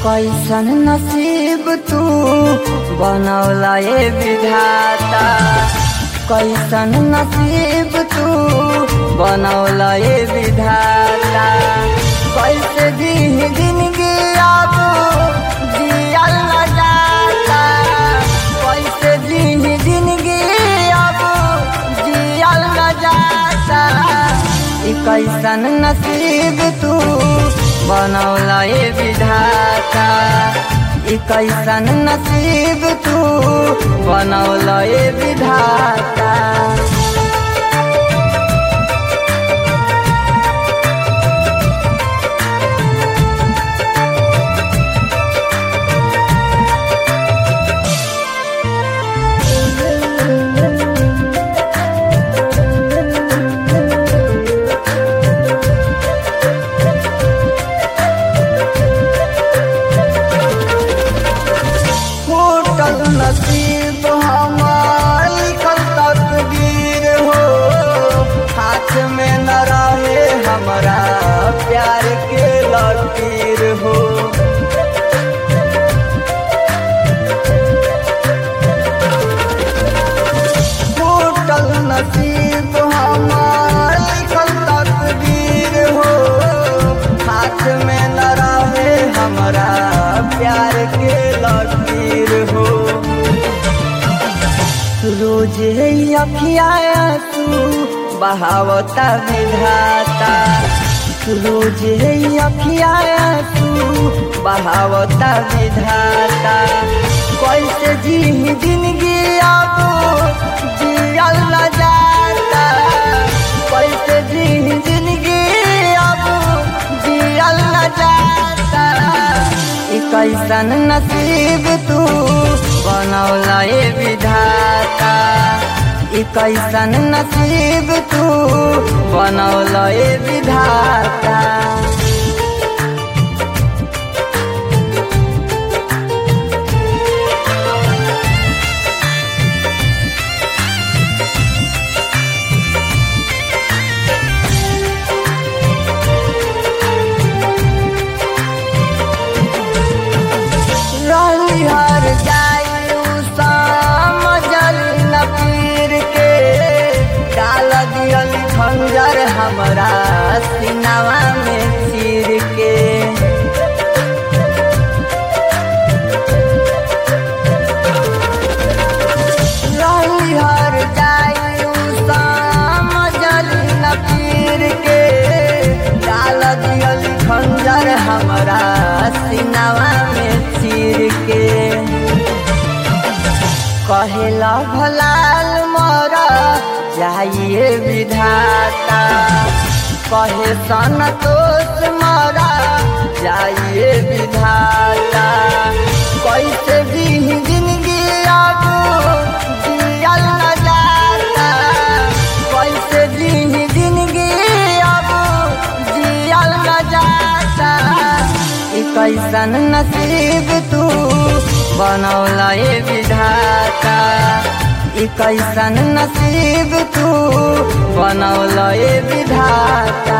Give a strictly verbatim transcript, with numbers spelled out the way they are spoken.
कैसन नसीब तू बनौला ये विधाता, कैसन नसीब तू बनौला ये विधाता। कैसे जी जिंदगी अब जियल न जाता, कैसे जी जिंदगी अब जियल न जाता। ई कैसन नसीब तू बनौला ये विधाता, ई कैसन नसीब तू बनौला ये विधाता। नसीब हमार लिखल तकदीर हो, हाथ में न रहे हमारा प्यार के लकीर हो। टूटल नसीब हमार लिखल तकदीर हो, हाथ में न रहे हमारा प्यार के लकीर हो। रोज अखिया तू बहावता विधाता, रोज अखिया तू बहावता विधाता। कैसे जी जिंदगी अब जियल न जाता, कैसे जी जिंदगी अब जियल न जाता। ई कैसन नसीब तू बनौला ये विधाता, ई कैसन नसीब तू बनौला ये विधाता। हर जायू समझल न पीर के, डाल दियल खंजर हमरा सीनावा में चीर के। हर जायू समझल न पीर के, डाल दियल खंजर हमरा सीनावा में चीर के। कहेला भलाल मोरा जाइए विधाता, कहे संतोष मोरा जाइए विधाता। कैसे जी जिंदगी अब जियल न जाता, कैसे जी जिंदगी अब जियल न जाता। ई कैसन नसीब तू बनौला ये विधाता, ई कैसन नसीब तू बनौला ये विधाता।